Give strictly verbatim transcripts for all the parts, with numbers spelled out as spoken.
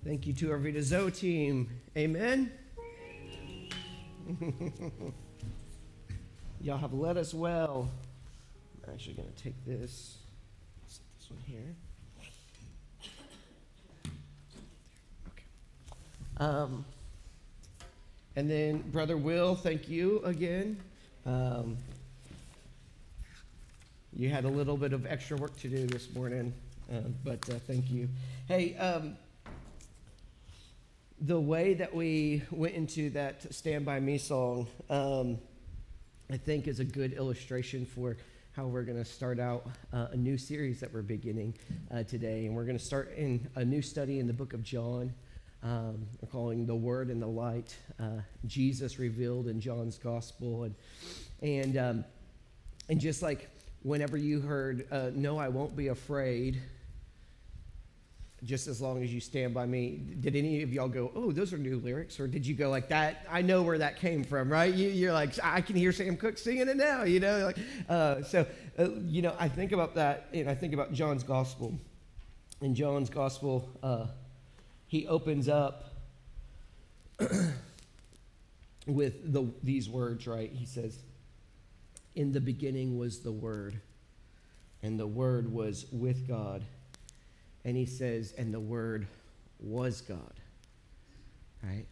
Thank you to our Vita Zoe team. Amen. Y'all have led us well. I'm actually going to take this, set this one here. Okay. Um, and then Brother Will, thank you again. Um, you had a little bit of extra work to do this morning, uh, but uh, thank you. Hey, um, the way that we went into that Stand By Me song, um, I think is a good illustration for how we're going to start out uh, a new series that we're beginning uh, today. And we're going to start in a new study in the book of John. Um, we're calling The Word and the Light, uh, Jesus revealed in John's Gospel. And and um, and just like whenever you heard, uh, no, I won't be afraid, just as long as you stand by me, did any of y'all go, oh, those are new lyrics? Or did you go like that? I know where that came from, right? You, you're like, I can hear Sam Cooke singing it now, you know? Like, uh, so, uh, you know, I think about that, and I think about John's Gospel. In John's Gospel, uh, he opens up with the, these words, right? He says, in the beginning was the Word, and the Word was with God. And he says, and the Word was God, right?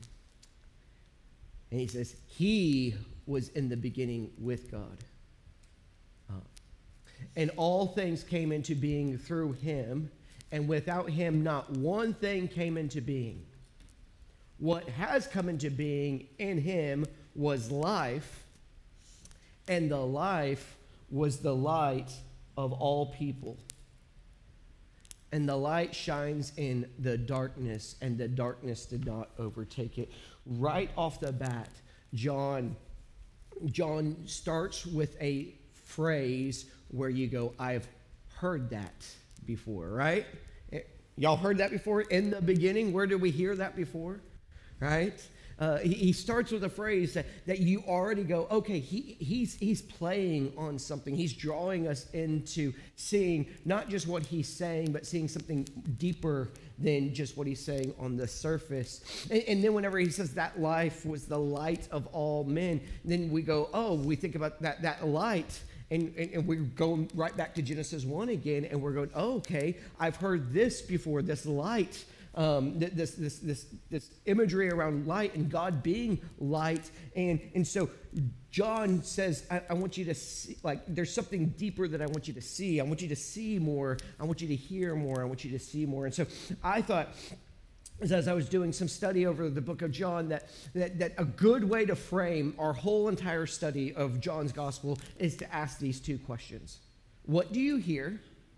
And he says, he was in the beginning with God. Uh, and all things came into being through him, and without him not one thing came into being. What has come into being in him was life, and the life was the light of all people. And the light shines in the darkness, and the darkness did not overtake it. Right off the bat, John, John starts with a phrase where you go, I've heard that before, right? Y'all heard that before? In the beginning, where did we hear that before? Right? Uh, he, he starts with a phrase that, that you already go, okay, he, he's, he's playing on something. He's drawing us into seeing not just what he's saying, but seeing something deeper than just what he's saying on the surface. And, and then whenever he says that life was the light of all men, then we go, oh, we think about that, that light. And, and, and we're going right back to Genesis one again, and we're going, oh, okay, I've heard this before, this light. Um, this, this, this, this imagery around light and God being light. And, and so John says, I, I want you to see, like, there's something deeper that I want you to see. I want you to see more. I want you to hear more. I want you to see more. And so I thought, as I was doing some study over the book of John, that, that, that a good way to frame our whole entire study of John's gospel is to ask these two questions. What do you hear?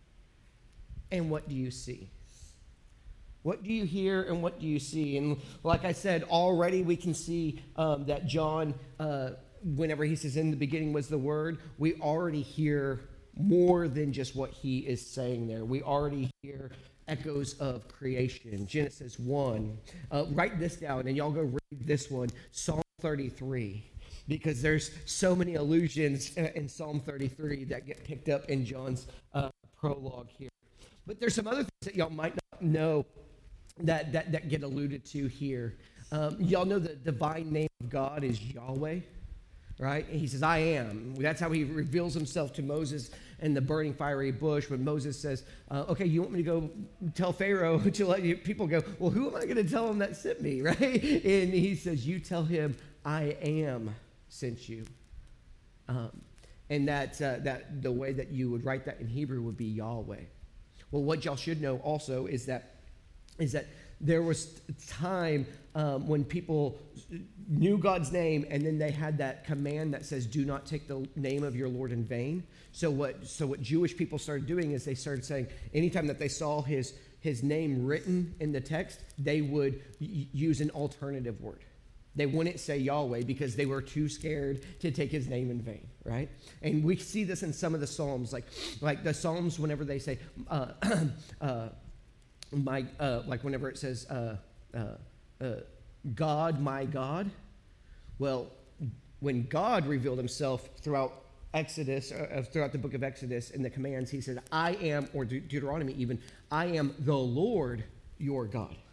And what do you see? What do you hear and what do you see? And like I said, already we can see um, that John, uh, whenever he says in the beginning was the Word, we already hear more than just what he is saying there. We already hear echoes of creation. Genesis one. Uh, write this down and y'all go read this one, Psalm thirty-three. Because there's so many allusions in Psalm thirty-three that get picked up in John's uh, prologue here. But there's some other things that y'all might not know that that, that get alluded to here. Um, y'all know the divine name of God is Yahweh, right? And he says, I am. That's how he reveals himself to Moses in the burning fiery bush when Moses says, uh, okay, you want me to go tell Pharaoh to let you, people go, well, who am I going to tell him that sent me, right? And he says, you tell him, I am sent you. Um, and that, uh, that the way that you would write that in Hebrew would be Yahweh. Well, what y'all should know also is that is that there was time um, when people knew God's name, and then they had that command that says, do not take the name of your Lord in vain. So what so what Jewish people started doing is they started saying, anytime that they saw his, his name written in the text, they would y- use an alternative word. They wouldn't say Yahweh because they were too scared to take his name in vain, right? And we see this in some of the Psalms, like, like the Psalms whenever they say, uh, uh, My uh, like whenever it says uh, uh, uh, God, my God, well, when God revealed himself throughout Exodus, uh, throughout the book of Exodus in the commands, he said, I am, or De- Deuteronomy even, I am the Lord your God.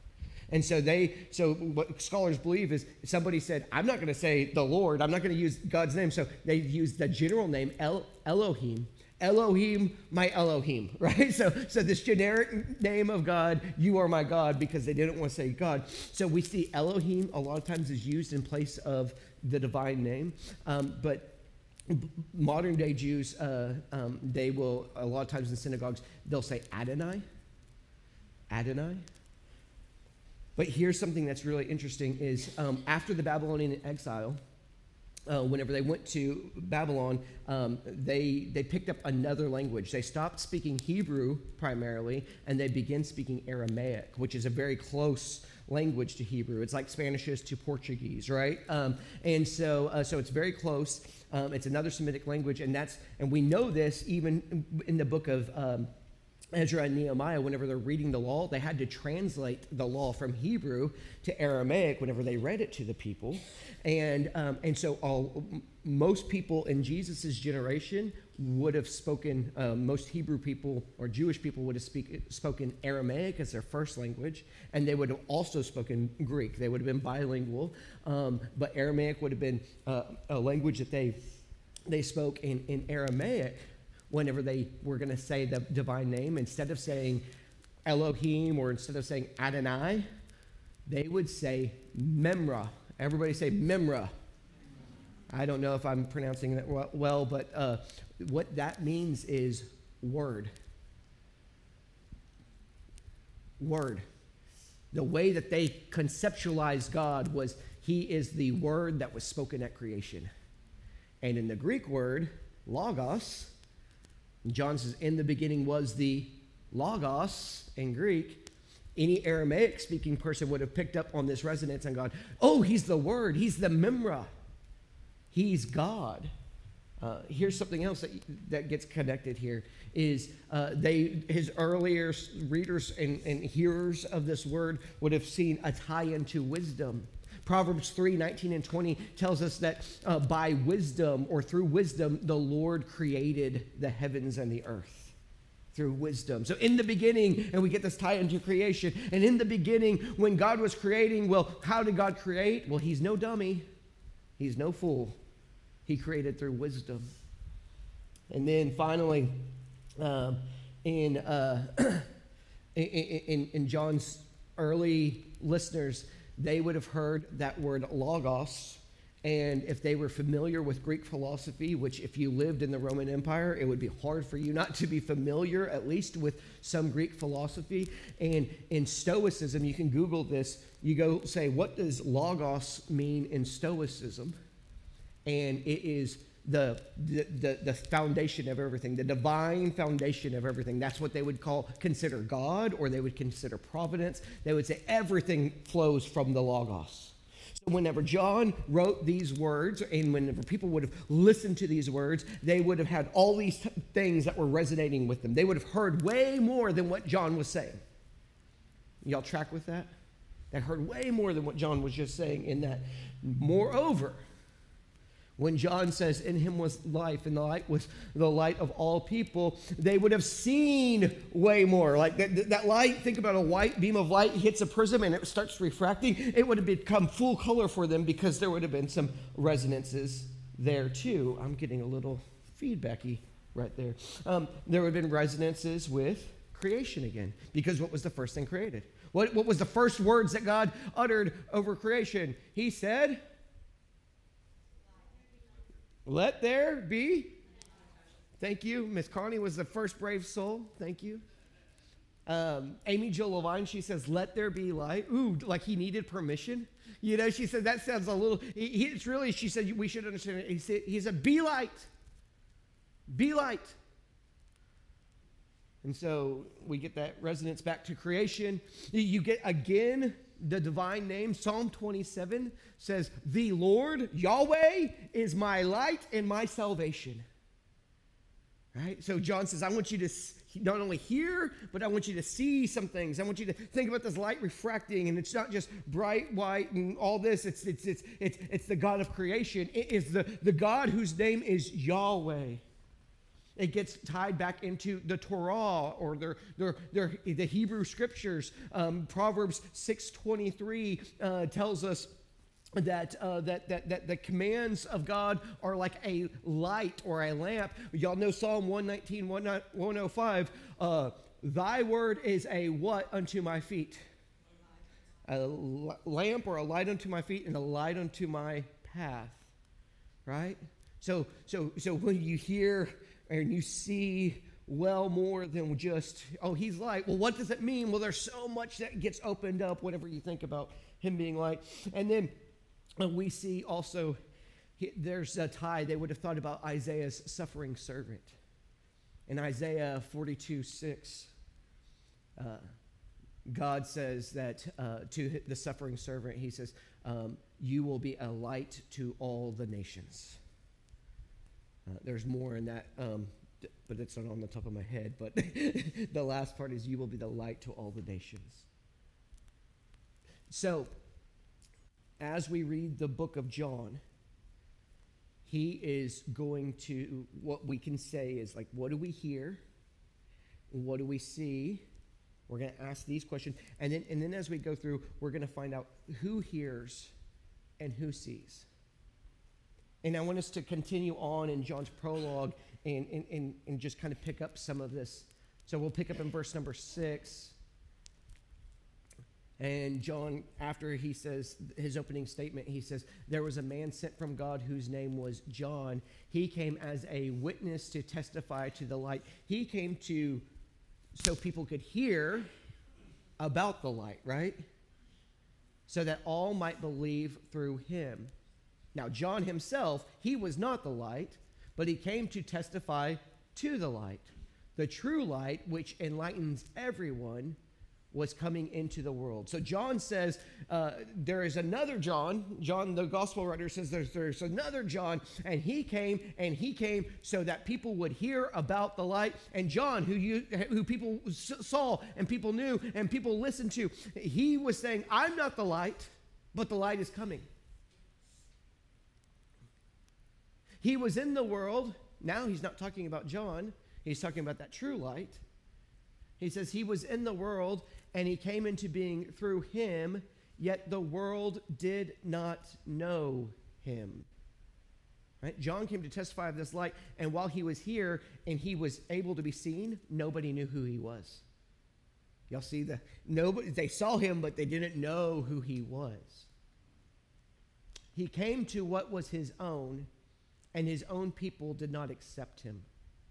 And so they, so what scholars believe is somebody said, I'm not going to say the Lord, I'm not going to use God's name. So they used the general name El, Elohim. Elohim, my Elohim, right? So, so this generic name of God, you are my God, because they didn't want to say God. So we see Elohim a lot of times is used in place of the divine name. Um, but modern day Jews, uh, um, they will, a lot of times in synagogues, they'll say Adonai. Adonai. But here's something that's really interesting is um, after the Babylonian exile, uh, whenever they went to Babylon, um, they, they picked up another language. They stopped speaking Hebrew primarily, and they began speaking Aramaic, which is a very close language to Hebrew. It's like Spanish is to Portuguese, right? Um, and so, uh, so it's very close. Um, it's another Semitic language, and that's and we know this even in the book of um, Ezra and Nehemiah. Whenever they're reading the law, they had to translate the law from Hebrew to Aramaic whenever they read it to the people, and um, and so all, most people in Jesus's generation would have spoken. Uh, most Hebrew people or Jewish people would have speak, spoken Aramaic as their first language, and they would have also spoken Greek. They would have been bilingual, um, but Aramaic would have been uh, a language that they they spoke in, in Aramaic. Whenever they were going to say the divine name, instead of saying Elohim or instead of saying Adonai, they would say Memra. Everybody say Memra. I don't know if I'm pronouncing that well, but uh, what that means is word. Word. The way that they conceptualized God was he is the word that was spoken at creation. And in the Greek word, logos, John says, in the beginning was the logos in Greek. Any Aramaic-speaking person would have picked up on this resonance and gone, oh, he's the word. He's the Memra. He's God. Uh, here's something else that, that gets connected here is uh, they his earlier readers and, and hearers of this word would have seen a tie-in to wisdom. Proverbs three, nineteen and twenty tells us that uh, by wisdom or through wisdom, the Lord created the heavens and the earth. Through wisdom. So in the beginning, and we get this tie into creation, and in the beginning, when God was creating, well, how did God create? Well, he's no dummy. He's no fool. He created through wisdom. And then finally, um, in, uh, in, in, in John's early listeners, they would have heard that word logos, and if they were familiar with Greek philosophy, which if you lived in the Roman Empire, it would be hard for you not to be familiar, at least with some Greek philosophy. And in Stoicism, you can Google this, you go say, what does logos mean in Stoicism? And it is the, the, the, the foundation of everything, the divine foundation of everything. That's what they would call, consider God, or they would consider providence. They would say everything flows from the logos. So whenever John wrote these words, and whenever people would have listened to these words, they would have had all these t- things that were resonating with them. They would have heard way more than what John was saying. Y'all track with that? They heard way more than what John was just saying in that. Moreover, when John says, in him was life, and the light was the light of all people, they would have seen way more. Like that, that light, think about a white beam of light hits a prism and it starts refracting. It would have become full color for them because there would have been some resonances there too. I'm getting a little feedbacky right there. Um, there would have been resonances with creation again, because what was the first thing created? What, what was the first words that God uttered over creation? He said, let there be. Thank you. Miss Connie was the first brave soul. Thank you. Um, Amy Jo Levine, she says, let there be light. Ooh, like he needed permission. You know, she said, that sounds a little, he, he, it's really, she said, we should understand it. He said, he said, be light. Be light. And so we get that resonance back to creation. You get, again, the divine name. Psalm twenty-seven says, the Lord, Yahweh, is my light and my salvation. Right? So John says, I want you to not only hear, but I want you to see some things. I want you to think about this light refracting, and it's not just bright white and all this. It's it's it's it's, it's the God of creation. It is the, the God whose name is Yahweh. It gets tied back into the Torah or their, their, their, the Hebrew scriptures. Um, Proverbs six twenty-three uh, tells us that, uh, that, that, that the commands of God are like a light or a lamp. Y'all know Psalm one nineteen, one oh five. Uh, Thy word is a what unto my feet? A lamp or a light unto my feet and a light unto my path. Right? So, so, so when you hear and you see well more than just, oh, he's light. Well, what does it mean? Well, there's so much that gets opened up whenever you think about him being light. And then uh, we see also, he, there's a tie. They would have thought about Isaiah's suffering servant. In Isaiah forty-two six, uh, God says that uh, to the suffering servant, he says, um, you will be a light to all the nations. Uh, there's more in that, um, but it's not on the top of my head. But the last part is, you will be the light to all the nations. So, as we read the book of John, he is going to, what we can say is like, what do we hear? What do we see? We're going to ask these questions. And then, and then as we go through, we're going to find out who hears and who sees. And I want us to continue on in John's prologue and, and, and, and just kind of pick up some of this. So we'll pick up in verse number six. And John, after he says his opening statement, he says, there was a man sent from God whose name was John. He came as a witness to testify to the light. He came to, so people could hear about the light, right? So that all might believe through him. Now, John himself, he was not the light, but he came to testify to the light. The true light, which enlightens everyone, was coming into the world. So John says uh, there is another John. John, the gospel writer, says there's, there's another John, and he came, and he came so that people would hear about the light. And John, who you, who people saw and people knew and people listened to, he was saying, I'm not the light, but the light is coming. He was in the world. Now he's not talking about John. He's talking about that true light. He says he was in the world, and he came into being through him, yet the world did not know him. Right? John came to testify of this light, and while he was here and he was able to be seen, nobody knew who he was. Y'all see the nobody? They saw him, but they didn't know who he was. He came to what was his own, and his own people did not accept him.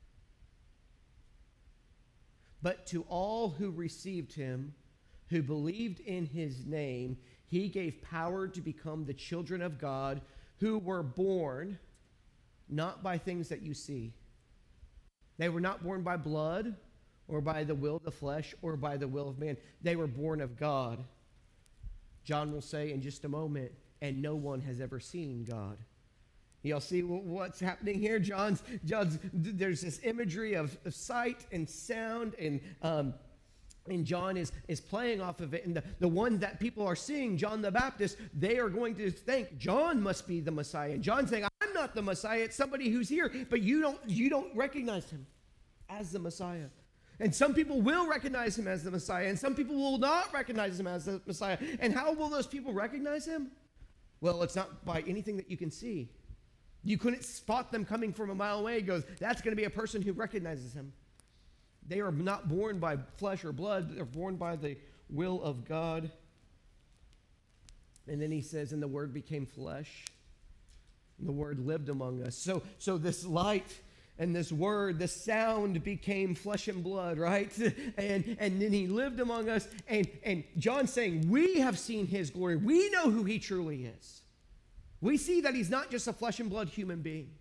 But to all who received him, who believed in his name, he gave power to become the children of God, who were born not by things that you see. They were not born by blood or by the will of the flesh or by the will of man. They were born of God. John will say in just a moment, and no one has ever seen God. Y'all see what's happening here? John's, John's there's this imagery of, of sight and sound, and um, and John is, is playing off of it. And the, the one that people are seeing, John the Baptist, they are going to think John must be the Messiah. And John's saying, I'm not the Messiah. It's somebody who's here, but you don't you don't recognize him as the Messiah. And some people will recognize him as the Messiah, and some people will not recognize him as the Messiah. And how will those people recognize him? Well, it's not by anything that you can see. You couldn't spot them coming from a mile away. He goes, that's going to be a person who recognizes him. They are not born by flesh or blood. They're born by the will of God. And then he says, and the Word became flesh. And the Word lived among us. So, so this light and this Word, this sound became flesh and blood, right? And, and then he lived among us. And, and John's saying, we have seen his glory. We know who he truly is. We see that he's not just a flesh and blood human being.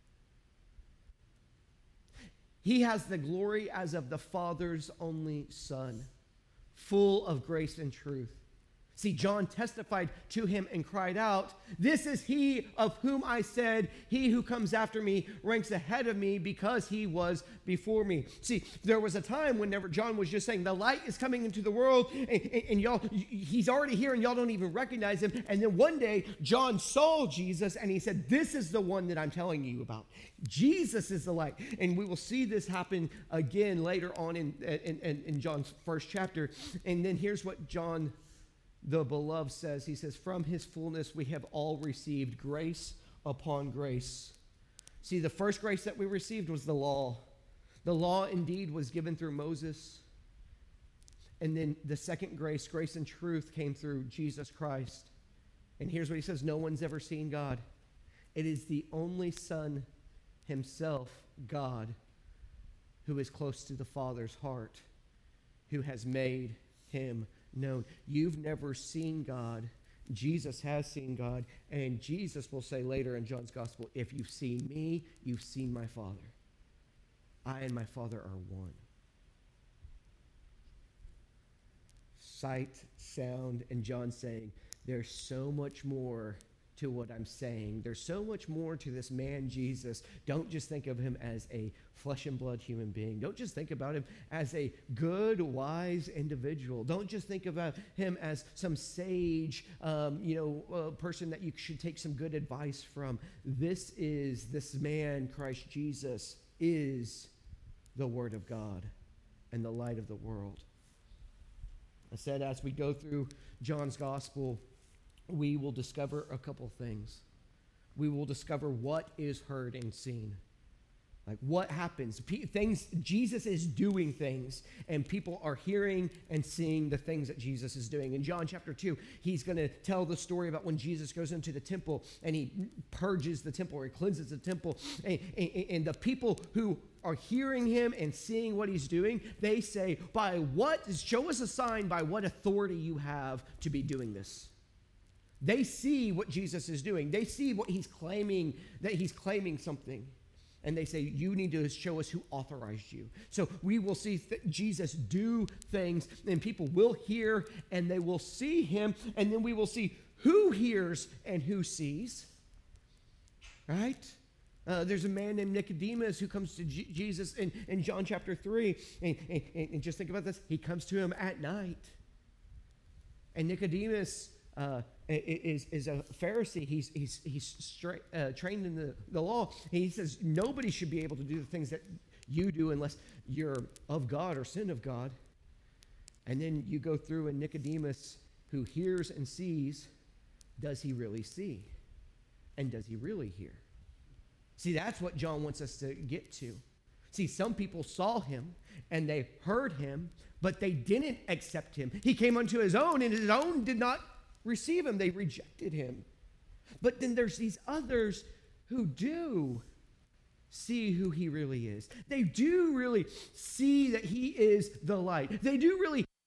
He has the glory as of the Father's only Son, full of grace and truth. See, John testified to him and cried out, "This is he of whom I said, he who comes after me ranks ahead of me because he was before me." See, there was a time whenever John was just saying, the light is coming into the world, and, and, and y'all, he's already here, and y'all don't even recognize him. And then one day, John saw Jesus, and he said, "This is the one that I'm telling you about. Jesus is the light." And we will see this happen again later on in, in, in, in John's first chapter. And then here's what John the beloved says. He says, "From his fullness we have all received grace upon grace." See, the first grace that we received was the law. The law indeed was given through Moses. And then the second grace, grace and truth, came through Jesus Christ. And here's what he says: no one's ever seen God. It is the only Son himself, God, who is close to the Father's heart, who has made him known. You've never seen God. Jesus has seen God. And Jesus will say later in John's gospel, "If you've seen me, you've seen my Father. I and my Father are one." Sight, sound, and John saying, there's so much more to what I'm saying. There's so much more to this man, Jesus. Don't just think of him as a flesh and blood human being. Don't just think about him as a good, wise individual. Don't just think about him as some sage, um, you know, uh, person that you should take some good advice from. This is, this man, Christ Jesus, is the Word of God and the light of the world. I said as we go through John's gospel, we will discover a couple things. We will discover what is heard and seen. Like what happens. P- things, Jesus is doing things, and people are hearing and seeing the things that Jesus is doing. In John chapter two, he's going to tell the story about when Jesus goes into the temple and he purges the temple, or he cleanses the temple. And, and, and the people who are hearing him and seeing what he's doing, they say, "By what, show us a sign by what authority you have to be doing this." They see what Jesus is doing. They see what he's claiming, that he's claiming something. And they say, "You need to show us who authorized you." So we will see th- Jesus do things, and people will hear and they will see him. And then we will see who hears and who sees. Right? Uh, there's a man named Nicodemus who comes to G- Jesus in, in John chapter three. And, and, and just think about this. He comes to him at night. And Nicodemus uh, is, is a Pharisee. He's, he's, he's straight, uh, trained in the, the law. He says nobody should be able to do the things that you do unless you're of God or sin of God. And then you go through, and Nicodemus, who hears and sees, does he really see? And does he really hear? See, that's what John wants us to get to. See, some people saw him and they heard him, but they didn't accept him. He came unto his own, and his own did not receive him. They rejected him. But then there's these others who do see who he really is. They do really see that he is the light. They do really